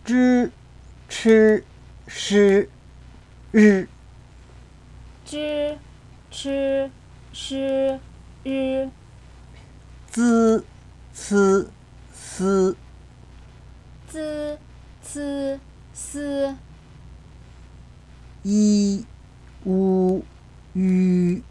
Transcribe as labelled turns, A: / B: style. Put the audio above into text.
A: 知、吃、诗、日。
B: 知、吃、诗、日。
A: 滋、呲、丝。
B: 滋、呲、丝。
A: 一、乌、鱼。